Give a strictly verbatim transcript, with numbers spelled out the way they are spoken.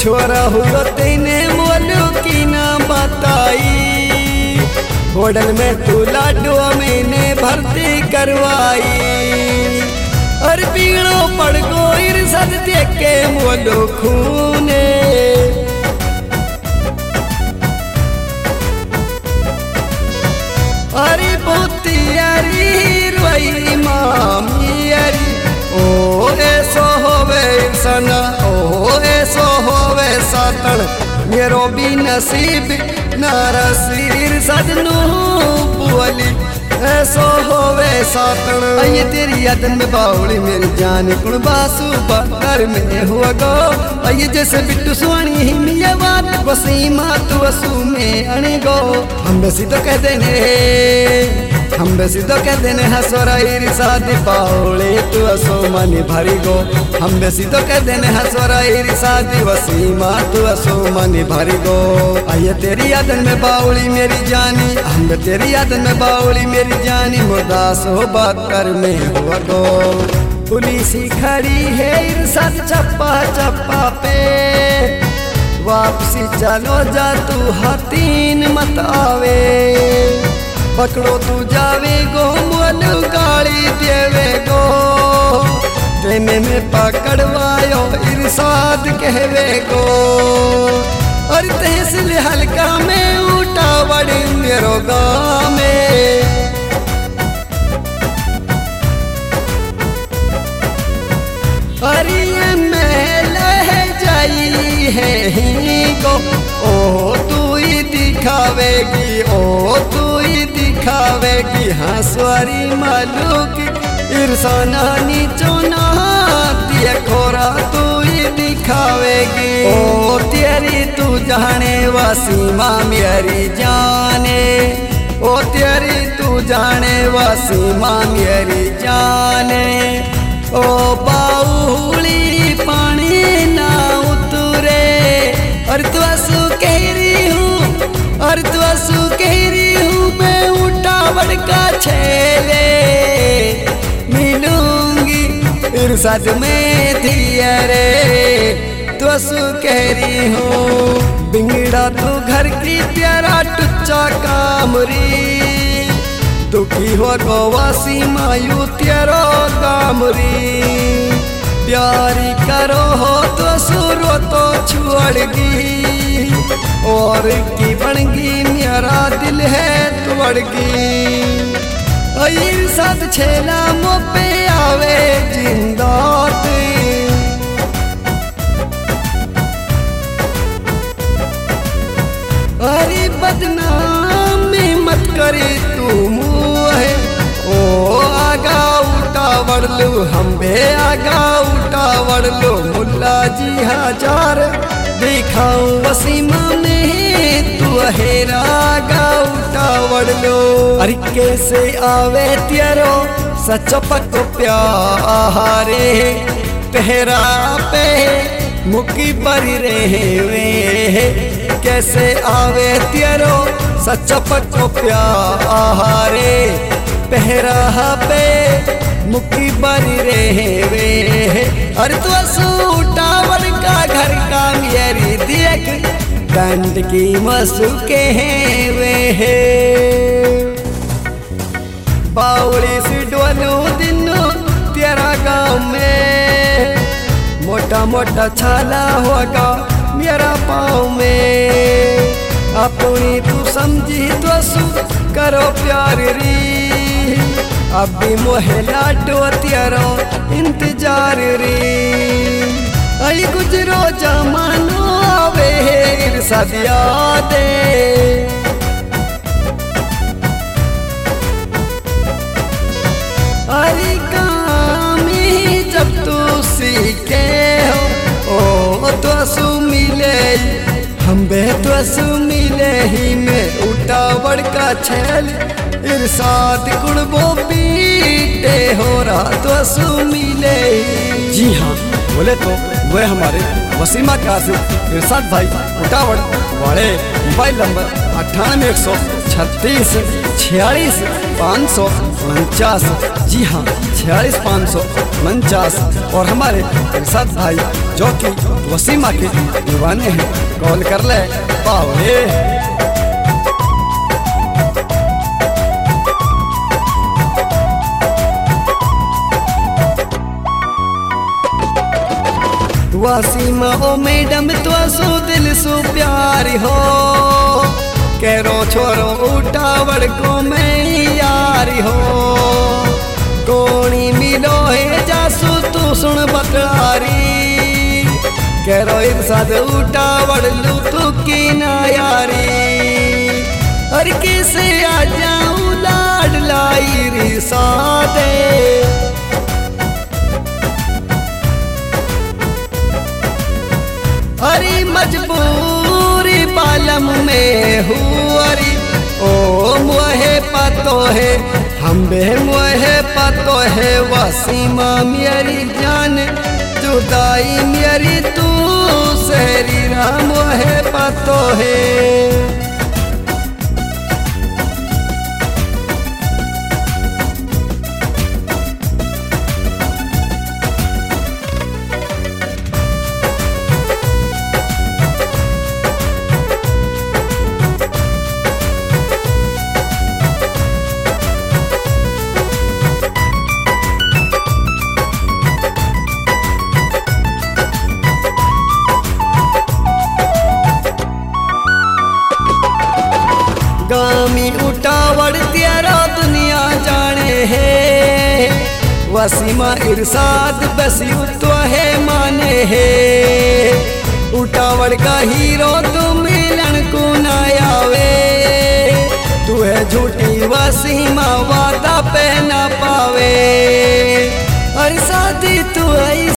छोरा हुआ तेने मोलू की ना बताई, होटल में तू लाडो मैंने भर्ती करवाई। और पीड़ो पड़ गो इरसद देख के मोलू खूने, अरे बोतियारी रोई मामी अरी ओ ऐसो होवे सना, ओ ऐसो होवे सातन मेरो भी नसीब नारसीर सजनू बोली ऐसो होवे सातन। ये तेरी याद में बावली मेरी जान कुण बासु बाकर में हुआ गो, ये जैसे बिट्टू सुहानी ही मिया बात वसीमा तू असू में अणे गो। हम बेसी तो कह देने हम बेसी तो कह देने हसोरा शादी बावली तू असो मनी भरी गो, हम बेसी तो कह देने हसोरा शादी वसीमा तू असो मनी भरी गो। आइए तेरी यादन में बावली मेरी जानी, हम तेरी यादन में बावली मेरी जानी मुर्दास हो बात कर में हुआ गो। पुलिस ही खड़ी है इरशाद चप्पा चप्पा पे, वापसी चलो जा तू हतीन मत आवे, पकड़ो तू जावे गो मोलू गाड़ी देवे गो, ट्रेन में पकड़वायो इरशाद कहवे गो। और तहसील हल्का में उठा बड़ी मेरो गाँव में, अरे महल है जाई है ही गो, ओ तू ही दिखावेगी, ओ तू ही दिखावेगी हंसवारी मालूक इरसाना नीचो ना दिया खोरा तू ही दिखावेगी। ओ तेरी तू जाने वसीमा मेरी जाने, ओ तेरी तू जाने वसीमा मेरी जाने। ओ बाउली पानी ना उतरे और तू असू कह रही हूँ, और तू असू कह रही हूँ मैं उठावड़ का छेले मिलूंगी इरशाद में दिया रे, तू असू कह रही हूँ। बिगड़ा तू घर की प्यारा टुच्चा कामरी, दुखी हो गो वसीमा यू तेरो गामरी, प्यारी करो हो तो सुरो तो छुड़गी, और की बनगी मेरा दिल है तोड़गी। इरशाद छेला मो पे आवे जिंदात, अरे बदनामी मत करे तू मुँह, ओ आगा उठा वड़लू हम बे आगा उठा वड़लू, मुल्ला जी हजार दिखाऊं वसीमा में तू हेरा आगा उठा वड़लू। अरे कैसे आवे तेरो सच पक्को प्यारे, पहरा पे मुकी परी रहे वे, कैसे आवे तेरो सच पक्को प्यारे, पहरा पे मुक्की बरी रहे वे। अरे तू सूटावड़ का घर का मेरी देख दंड की मसूके हैं वे, बावली से डोलू दिनों तेरा गाँव में, मोटा मोटा छाला होगा मेरा पाँव में, अपनी तू समझी तो सु करो प्यार री, अब भी मोहे लाडो तेरो इंतजार री। आई गुजरो जमानो आवे इरशाद यादे, अरे काम ही जब तू सीखे हो ओ तो सु मिले हम बे तो सु मिले ही में उठावड़ का छेल इरशाद कुड़बो पीटे हो रहा तो सु मिले। जी हाँ बोले तो वह हमारे वसीमा का इरशाद भाई उठावड़ वाले, मोबाइल नंबर अट्ठानवे एक सौ छत्तीस छियालीस पाँच सौ उनचास। जी हाँ, छियालीस पाँच सौ उनचास। और हमारे इरशाद भाई जो कि वसीमा के दीवाने हैं, कॉल कर ले पावे। वसीमा ओ मैडम तो सो दिल सो प्यार हो, केरो छोरो उठावड़ को मैं यारी हो। कोणी मिलो है जासू तू सुन बतलारी, केरो इरशाद उठावड़ लू तू की ना यारी। हर किसे आ जाऊं लाड लाई रिसादे, हरी मजबूरी पालम में हुआरी। ओ मुहे पतो है हम बे मुहे पतो है, वसीमा मेरी जान जुदाई मेरी तू सहरी राम मुहे पतो है। गामी उठावड़ तेरा दुनिया जाने है, वसीमा इरशाद बसी तो है माने है। उठावड़ का हीरो तू मिलन को ना आवे, तू है झूठी वसीमा वादा पे ना पावे। और शादी तू